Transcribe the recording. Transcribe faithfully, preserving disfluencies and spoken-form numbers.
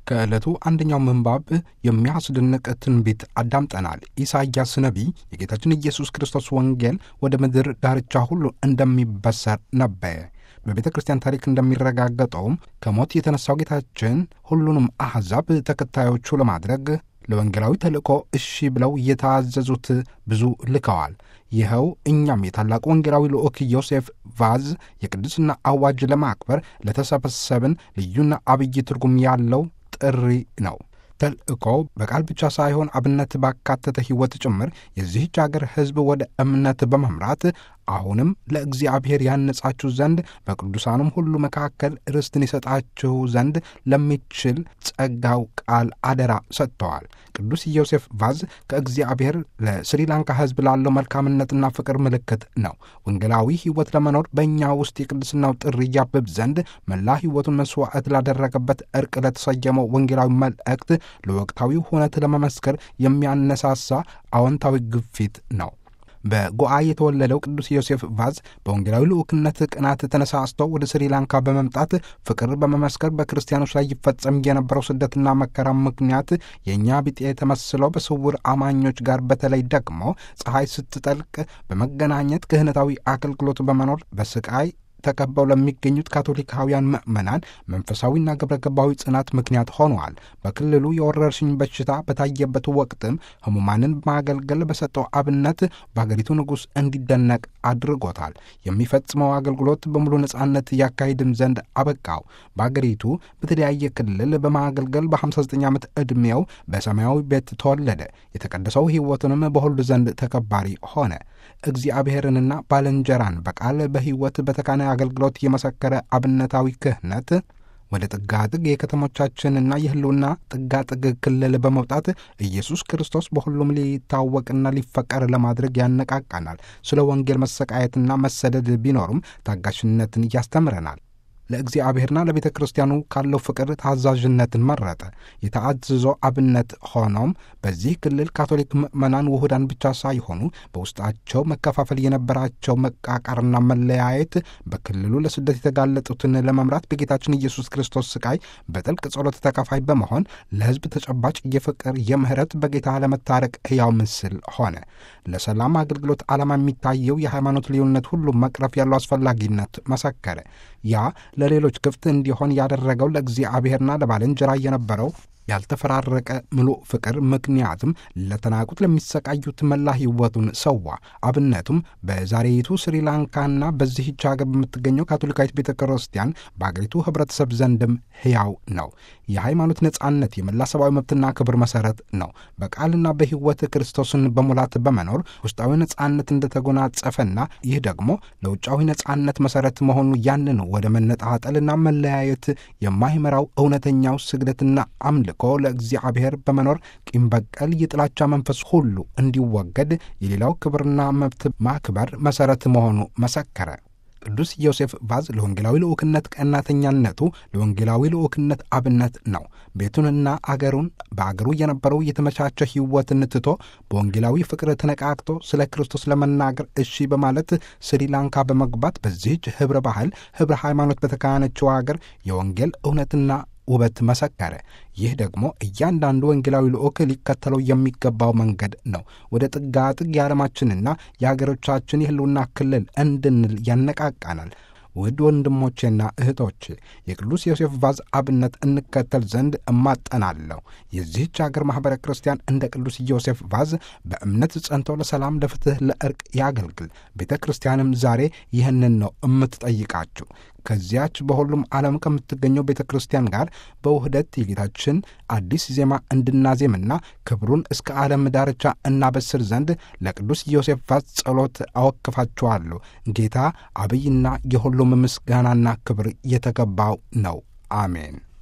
ከዕለቱ አንደኛው ምንባብ የሚያስደንቅ ትንቢት አዳምጠናል። ኢሳይያስ ነቢይ የጌታችን ኢየሱስ ክርስቶስ ወንጌል ወደ ምድር ዳርቻ ሁሉ እንደሚበሰር ነበየ። በቤተ ክርስቲያን ታሪክ እንደሚረጋገጠውም ከሞት የተነሳው ጌታችን ሁሉንም አሕዛብ ተከታዮቹ ለማድረግ ለወንጌላዊ ተልእኮ እሺ ብለው የታዘዙት ብዙ ልከዋል። ይኸው እኛም የታላቁ ወንጌላዊ ልዑክ ዮሴፍ ቫዝ የቅድስና አዋጅ ለማክበር ለተሰበሰብን ልዩና አብይ ትርጉም ያለው ጥሪ ነው። ተልእኮ በቃል ብቻ ሳይሆን አብነት ባካተተ ሕይወት ጭምር የዚህች አገር ሕዝብ ወደ እምነት በመምራት አሁንም ለእግዚአብሔር ያነጻችሁ ዘንድ በቅዱሳኑም ሁሉ መካከል ርስትን ይሰጣችሁ ዘንድ ለሚችል ጸጋው ቃል አደራ ሰጥተዋል። ቅዱስ ዮሴፍ ቫዝ ከእግዚአብሔር ለስሪላንካ ሕዝብ ላለው መልካምነትና ፍቅር ምልክት ነው። ወንጌላዊ ሕይወት ለመኖር በእኛ ውስጥ የቅድስናው ጥሪ ያብብ ዘንድ መላ ሕይወቱን መስዋዕት ላደረገበት ዕርቅ ለተሰየመው ወንጌላዊ መልእክት ለወቅታዊው ሁነት ለመመስከር የሚያነሳሳ አዎንታዊ ግፊት ነው። በጎአ የተወለደው ቅዱስ ዮሴፍ ቫዝ በወንጌላዊ ልዑክነት ቅናት ተነሳስቶ ወደ ስሪላንካ በመምጣት ፍቅር በመመስከር በክርስቲያኖች ላይ ይፈጸም የነበረው ስደትና መከራ ምክንያት የእኛ ቢጤ ተመስለው በስውር አማኞች ጋር በተለይ ደግሞ ፀሐይ ስትጠልቅ በመገናኘት ክህነታዊ አገልግሎት በመኖር በስቃይ ተከበው ለሚገኙት ካቶሊካውያን ምዕመናን መንፈሳዊና ግብረ ገባዊ ጽናት ምክንያት ሆነዋል። በክልሉ የወረርሽኝ በሽታ በታየበት ወቅትም ሕሙማንን በማገልገል በሰጠው አብነት በአገሪቱ ንጉሥ እንዲደነቅ አድርጎታል። የሚፈጽመው አገልግሎት በሙሉ ነጻነት ያካሂድም ዘንድ አበቃው። በአገሪቱ በተለያየ ክልል በማገልገል በሃምሳ ዘጠኝ ዓመት ዕድሜው በሰማያዊ ቤት ተወለደ። የተቀደሰው ሕይወቱንም በሁሉ ዘንድ ተከባሪ ሆነ። እግዚአብሔርንና ባልንጀራን በቃል በሕይወት በተካነ አገልግሎት የመሰከረ አብነታዊ ክህነት ወደ ጥጋጥግ የከተሞቻችንና የህልውና ጥጋጥግ ክልል በመውጣት ኢየሱስ ክርስቶስ በሁሉም ሊታወቅና ሊፈቀር ለማድረግ ያነቃቃናል። ስለ ወንጌል መሰቃየትና መሰደድ ቢኖርም ታጋሽነትን ያስተምረናል። ለእግዚአብሔርና ለቤተ ክርስቲያኑ ካለው ፍቅር ታዛዥነትን መረጠ። የተአዝዞ አብነት ሆኖም በዚህ ክልል ካቶሊክ ምዕመናን ውሁዳን ብቻ ሳይሆኑ በውስጣቸው መከፋፈል የነበራቸው መቃቃርና መለያየት በክልሉ ለስደት የተጋለጡትን ለመምራት በጌታችን ኢየሱስ ክርስቶስ ስቃይ በጥልቅ ጸሎት ተካፋይ በመሆን ለሕዝብ ተጨባጭ የፍቅር የምህረት በጌታ ለመታረቅ ሕያው ምስል ሆነ። ለሰላም አገልግሎት ዓላማ የሚታየው የሃይማኖት ልዩነት ሁሉ መቅረፍ ያለው አስፈላጊነት መሰከረ። ያ ለሌሎች ክፍት እንዲሆን ያደረገው ለእግዚአብሔርና ለባልንጀራ የነበረው ያልተፈራረቀ ምሉእ ፍቅር ምክንያትም ለተናቁት ለሚሰቃዩት መላ ሕይወቱን ሰዋ። አብነቱም በዛሬይቱ ስሪላንካና በዚህች ሀገር በምትገኘው ካቶሊካዊት ቤተ ክርስቲያን በአገሪቱ ኅብረተሰብ ዘንድም ሕያው ነው። የሃይማኖት ነጻነት የመላ ሰብአዊ መብትና ክብር መሠረት ነው። በቃልና በሕይወት ክርስቶስን በሙላት በመኖር ውስጣዊ ነጻነት እንደተጎናጸፈና ይህ ደግሞ ለውጫዊ ነጻነት መሠረት መሆኑ ያንን ወደ መነጣጠልና መለያየት የማይመራው እውነተኛው ስግደትና አምልኮ ልኮ ለእግዚአብሔር በመኖር ቂም በቀል የጥላቻ መንፈስ ሁሉ እንዲወገድ የሌላው ክብርና መብት ማክበር መሠረት መሆኑ መሰከረ። ቅዱስ ዮሴፍ ቫዝ ለወንጌላዊ ልዑክነት ቀናተኛነቱ ለወንጌላዊ ልዑክነት አብነት ነው። ቤቱንና አገሩን በአገሩ የነበረው የተመቻቸ ሕይወትን ትቶ በወንጌላዊ ፍቅር ተነቃቅቶ ስለ ክርስቶስ ለመናገር እሺ በማለት ስሪላንካ በመግባት በዚህች ኅብረ ባህል ኅብረ ሃይማኖት በተካነችው አገር የወንጌል እውነትና ውበት መሰከረ። ይህ ደግሞ እያንዳንዱ ወንጌላዊ ልዑክ ሊከተለው የሚገባው መንገድ ነው። ወደ ጥጋጥግ የዓለማችንና የሀገሮቻችን የህልውና ክልል እንድንል ያነቃቃናል። ውድ ወንድሞቼና እህቶቼ የቅዱስ ዮሴፍ ቫዝ አብነት እንከተል ዘንድ እማጠናለሁ። የዚህች አገር ማኅበረ ክርስቲያን እንደ ቅዱስ ዮሴፍ ቫዝ በእምነት ጸንተው ለሰላም፣ ለፍትሕ፣ ለዕርቅ ያገልግል። ቤተ ክርስቲያንም ዛሬ ይህንን ነው እምትጠይቃችሁ። ከዚያች በሁሉም ዓለም ከምትገኘው ቤተ ክርስቲያን ጋር በውህደት የጌታችን አዲስ ዜማ እንድናዜምና ክብሩን እስከ ዓለም ዳርቻ እናበስር ዘንድ ለቅዱስ ዮሴፍ ቫዝ ጸሎት አወክፋችኋለሁ። ጌታ አብይና የሁሉም ምስጋናና ክብር የተገባው ነው። አሜን።